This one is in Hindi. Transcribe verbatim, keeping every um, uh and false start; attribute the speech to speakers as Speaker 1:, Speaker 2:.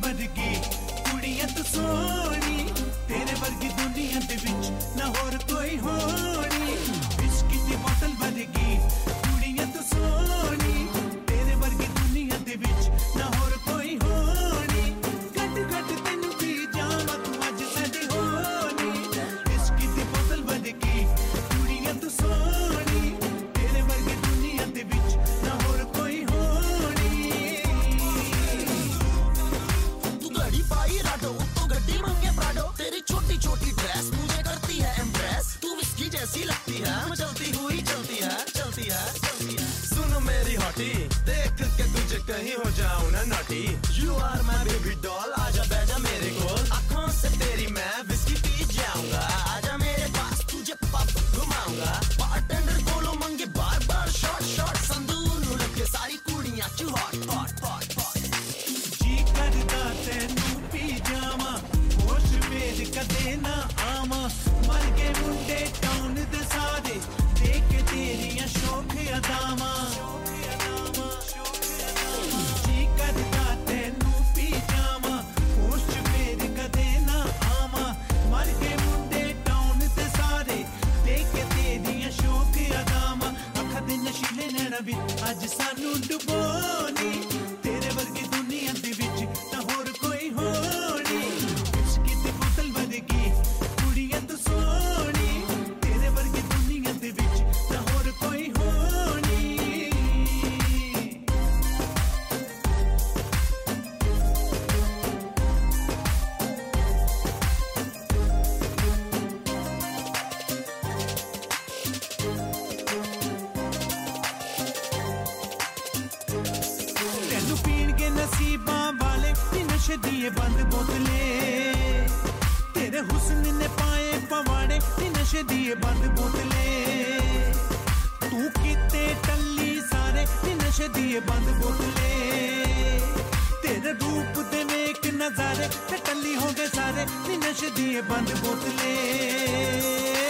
Speaker 1: वर्गी कुड़ियां तू सोनी, तेरे वर्गी दुनिया दे विच ना होर कोई होनी। विस्की दी बोतल वर्गी कुड़ियां तू सोनी, तेरे वर्गी दुनिया दे विच ना होर कोई होनी। घट घट तेनू पी जावां तू अज साडी होनी। विस्की दी बोतल वर्गी कुड़ियां तू सोनी, तेरे वर्गी दुनिया दे विच ना होर कोई होनी।
Speaker 2: तू घड़ी पाई राडो तो गड्डी मंगे प्राडो, तेरी छोटी छोटी ड्रेस मुझे करती है इम्प्रेस। तू विस्की जैसी लगती है, चलती हुई चलती है चलती है चलती है।
Speaker 3: सुनो मेरी हॉटी, देख के तुझे कहीं हो जाऊं ना naughty.
Speaker 2: You are my baby doll, आजा बैठा मेरे कोल, आँखों से तेरी मैं विस्की पी जाऊंगा। आजा मेरे पास तुझे पब घुमाऊंगा, बारटेंडर कोलो मंगे बार बार शॉट शॉट। संदूर लगे सारी कुड़ियां चू हॉट हॉट हॉट हॉट।
Speaker 1: जी करदा तैनू पी जावां, होश वेद कदे ना आवां। मर गए मुंडे टाउन दे सारे, देख तेरियां शौक अदावां। जी करदा तैनू पी जावां, होश वेद कदे ना आवां। मर गए मुंडे टाउन दे सारे, देख तेरियां शौक अदावां। अखां दे नशीले नैणां विच अज सानू डुबोनी, तेरे वर्गी दुनिया दे विच ना होर कोई होनी। विस्की दी बोतल वर्गी कुड़ियां तू सोनी, तेरे वर्गी दुनिया दे विच ना होर कोई होनी। तेनू पीणगे नसीबां वाले नी नशे दिए बंद बोतले, तेरे हुस्न ने पाए पवाड़े नी नशे दिए बंद बोतले। तू किते टल्ली सारे नी नशे दिए बंद बोतले, तेरे रूप दे नेक नजारे ते टल्ली हो गए सारे नी नशे दिए बंद बोतले।